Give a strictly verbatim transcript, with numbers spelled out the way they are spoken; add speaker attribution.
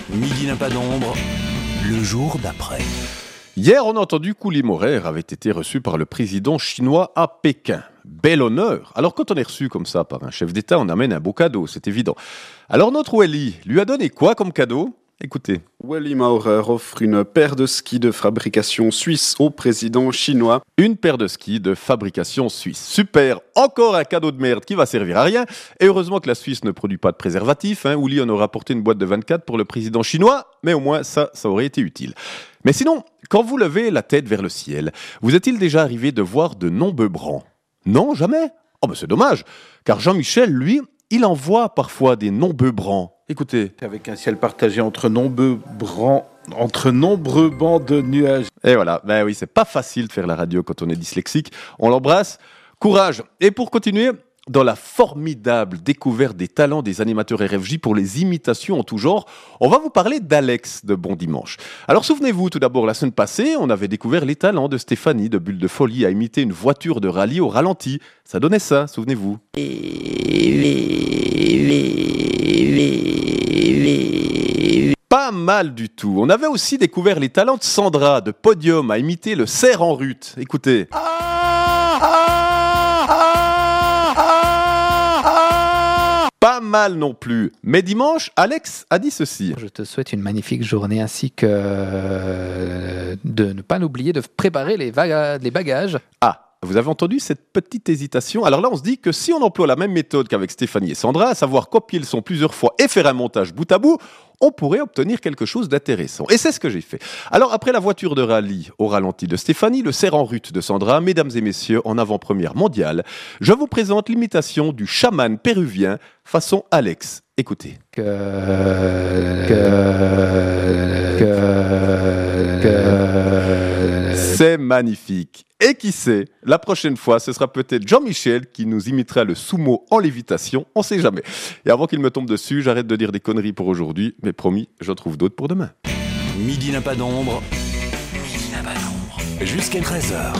Speaker 1: Midi n'a pas d'ombre, le jour d'après.
Speaker 2: Hier, on a entendu qu'Uli Maurer avait été reçu par le président chinois à Pékin. Bel honneur. Alors quand on est reçu comme ça par un chef d'État, on amène un beau cadeau, c'est évident. Alors notre Wally lui a donné quoi comme cadeau ? Écoutez.
Speaker 3: Uli Maurer offre une paire de skis de fabrication suisse au président chinois.
Speaker 2: Une paire de skis de fabrication suisse. Super, encore un cadeau de merde qui va servir à rien. Et heureusement que la Suisse ne produit pas de préservatifs. Hein. Uli en aura apporté une boîte de vingt-quatre pour le président chinois, mais au moins ça, ça aurait été utile. Mais sinon, quand vous levez la tête vers le ciel, vous est-il déjà arrivé de voir de nombreux brancs ? Non, jamais ? Oh ben c'est dommage, car Jean-Michel, lui, il en voit parfois des nombreux brancs. Écoutez.
Speaker 4: Avec un ciel partagé entre nombreux brancs, entre nombreux bancs de nuages.
Speaker 2: Et voilà, ben oui, c'est pas facile de faire la radio quand on est dyslexique. On l'embrasse. Courage. Et pour continuer, dans la formidable découverte des talents des animateurs R F J pour les imitations en tout genre, on va vous parler d'Alex de Bon Dimanche. Alors souvenez-vous, tout d'abord, la semaine passée, on avait découvert les talents de Stéphanie de Bulle de Folie à imiter une voiture de rallye au ralenti. Ça donnait ça, souvenez-vous. Pas mal du tout. On avait aussi découvert les talents de Sandra de Podium à imiter le cerf en rut. Écoutez. Pas mal non plus. Mais dimanche, Alex a dit ceci.
Speaker 5: Je te souhaite une magnifique journée ainsi que euh, de ne pas oublier de préparer les, vaga- les bagages.
Speaker 2: Ah. Vous avez entendu cette petite hésitation ? Alors là, on se dit que si on emploie la même méthode qu'avec Stéphanie et Sandra, à savoir copier le son plusieurs fois et faire un montage bout à bout, on pourrait obtenir quelque chose d'intéressant. Et c'est ce que j'ai fait. Alors après la voiture de rallye au ralenti de Stéphanie, le cerf en rut de Sandra, mesdames et messieurs, en avant-première mondiale, je vous présente l'imitation du chaman péruvien façon Alex. Écoutez.
Speaker 5: Que... Que... Que... Que...
Speaker 2: C'est magnifique. Et qui sait, la prochaine fois, ce sera peut-être Jean-Michel qui nous imitera le sumo en lévitation, on sait jamais. Et avant qu'il me tombe dessus, j'arrête de dire des conneries pour aujourd'hui, mais promis, j'en trouve d'autres pour demain.
Speaker 1: Midi n'a pas d'ombre, midi n'a pas d'ombre, jusqu'à treize heures.